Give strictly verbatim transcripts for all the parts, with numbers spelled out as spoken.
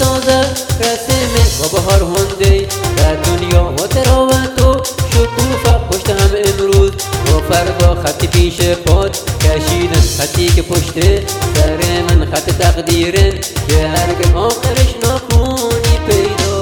تازه رسمه و بهار هنده در دنیا و تراوت و شکوفه پشت هم امروز و فردا خطی پیش پاد کشیدن خطی که پشت سر من خط تقدیرن که هرگز آخرش نکنی پیدا.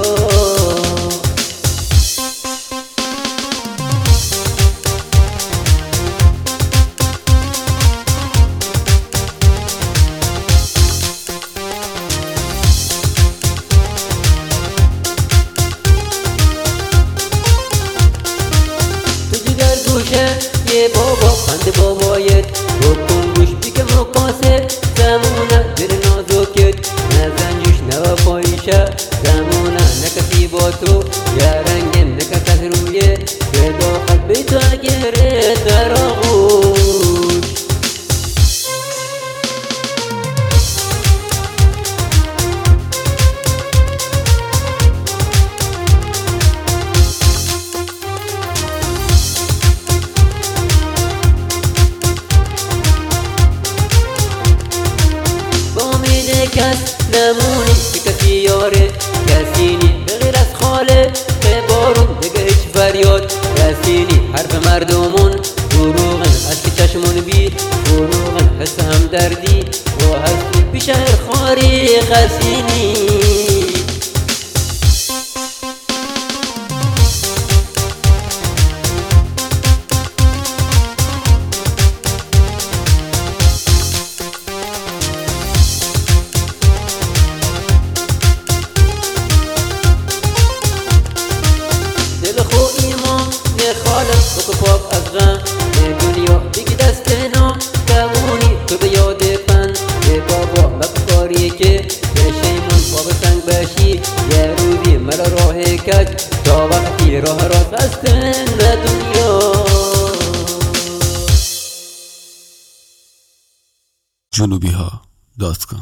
یه بابا خند بابایت بکن گوش بی که مقاسه زمونه دل نازکت نزنجوش نوفایشه زمونه نکسی با تو یا رنگ نکست روی به داخل بی تو اگره در آغوش. کس نمونی که کسی یاره کسی نی بغیر از خاله به بارون بگه هیچ فریاد کسی نی حرف مردمون دروغن از که چشمون بی دروغن حس هم دردی و هستی پیش هر خاری کسی نی. خالم تو پاک از غم به دنیا بگی دست نام کمونی تو به یاد پن به بابا مبکاری که بشیمون پا به سنگ بشی یه روزی مرا راه کج تا وقتی راه را خستن به دنیا. جنوبی ها دات کام